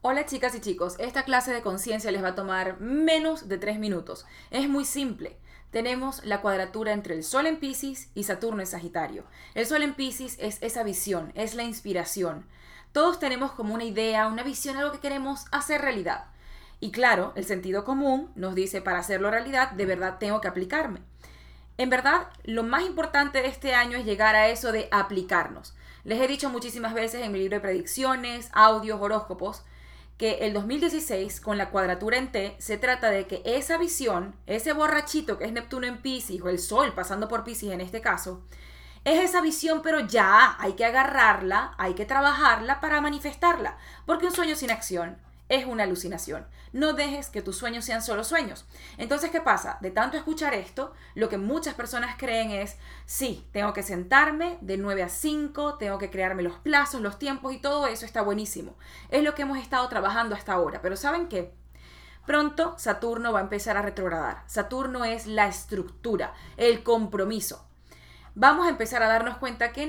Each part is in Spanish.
Hola chicas y chicos, esta clase de conciencia les va a tomar menos de 3 minutos. Es muy simple. Tenemos la cuadratura entre el Sol en Piscis y Saturno en Sagitario. El Sol en Piscis es esa visión, es la inspiración. Todos tenemos como una idea, una visión, algo que queremos hacer realidad. Y claro, el sentido común nos dice, para hacerlo realidad, de verdad tengo que aplicarme. En verdad, lo más importante de este año es llegar a eso de aplicarnos. Les he dicho muchísimas veces en mi libro de predicciones, audios, horóscopos, que el 2016, con la cuadratura en T, se trata de que esa visión, ese borrachito que es Neptuno en Piscis, o el Sol pasando por Piscis en este caso, es esa visión, pero ya hay que agarrarla, hay que trabajarla para manifestarla, porque un sueño sin acción es una alucinación. No dejes que tus sueños sean solo sueños. Entonces, ¿qué pasa? De tanto escuchar esto, lo que muchas personas creen es, sí, tengo que sentarme de 9 a 5, tengo que crearme los plazos, los tiempos y todo eso está buenísimo. Es lo que hemos estado trabajando hasta ahora. Pero ¿saben qué? Pronto Saturno va a empezar a retrogradar. Saturno es la estructura, el compromiso. Vamos a empezar a darnos cuenta que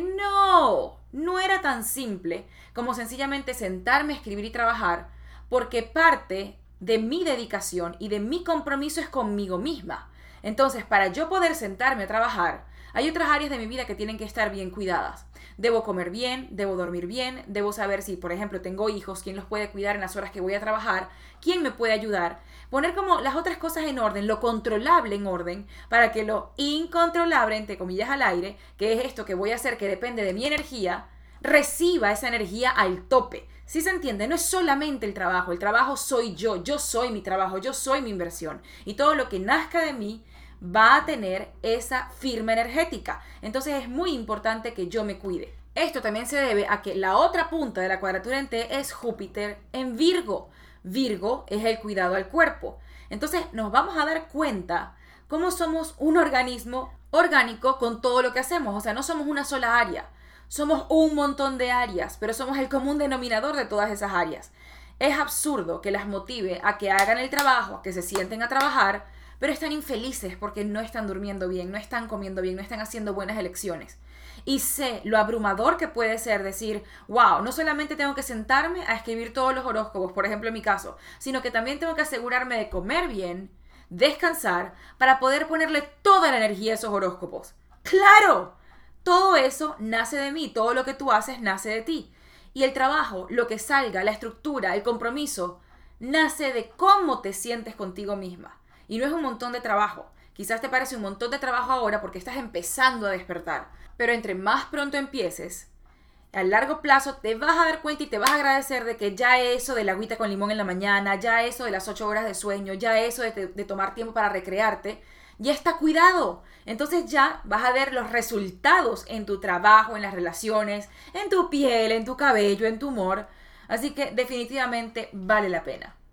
no era tan simple como sencillamente sentarme, escribir y trabajar, porque parte de mi dedicación y de mi compromiso es conmigo misma. Entonces, para yo poder sentarme a trabajar, hay otras áreas de mi vida que tienen que estar bien cuidadas. Debo comer bien, debo dormir bien, debo saber si, por ejemplo, tengo hijos, quién los puede cuidar en las horas que voy a trabajar, quién me puede ayudar. Poner como las otras cosas en orden, lo controlable en orden, para que lo incontrolable, entre comillas al aire, que es esto que voy a hacer que depende de mi energía, reciba esa energía al tope. ¿Sí se entiende? No es solamente el trabajo soy yo soy mi trabajo, yo soy mi inversión. Y todo lo que nazca de mí va a tener esa firma energética. Entonces es muy importante que yo me cuide. Esto también se debe a que la otra punta de la cuadratura en T es Júpiter en Virgo. Virgo es el cuidado al cuerpo. Entonces nos vamos a dar cuenta cómo somos un organismo orgánico con todo lo que hacemos. O sea, no somos una sola área. Somos un montón de áreas, pero somos el común denominador de todas esas áreas. Es absurdo que las motive a que hagan el trabajo, a que se sienten a trabajar, pero están infelices porque no están durmiendo bien, no están comiendo bien, no están haciendo buenas elecciones. Y sé lo abrumador que puede ser decir, wow, no solamente tengo que sentarme a escribir todos los horóscopos, por ejemplo en mi caso, sino que también tengo que asegurarme de comer bien, descansar, para poder ponerle toda la energía a esos horóscopos. ¡Claro! Todo eso nace de mí, todo lo que tú haces nace de ti. Y el trabajo, lo que salga, la estructura, el compromiso, nace de cómo te sientes contigo misma. Y no es un montón de trabajo. Quizás te parece un montón de trabajo ahora porque estás empezando a despertar. Pero entre más pronto empieces, a largo plazo te vas a dar cuenta y te vas a agradecer de que ya eso de la agüita con limón en la mañana, ya eso de las 8 horas de sueño, ya eso de tomar tiempo para recrearte, ya está cuidado. Entonces ya vas a ver los resultados en tu trabajo, en las relaciones, en tu piel, en tu cabello, en tu humor. Así que definitivamente vale la pena.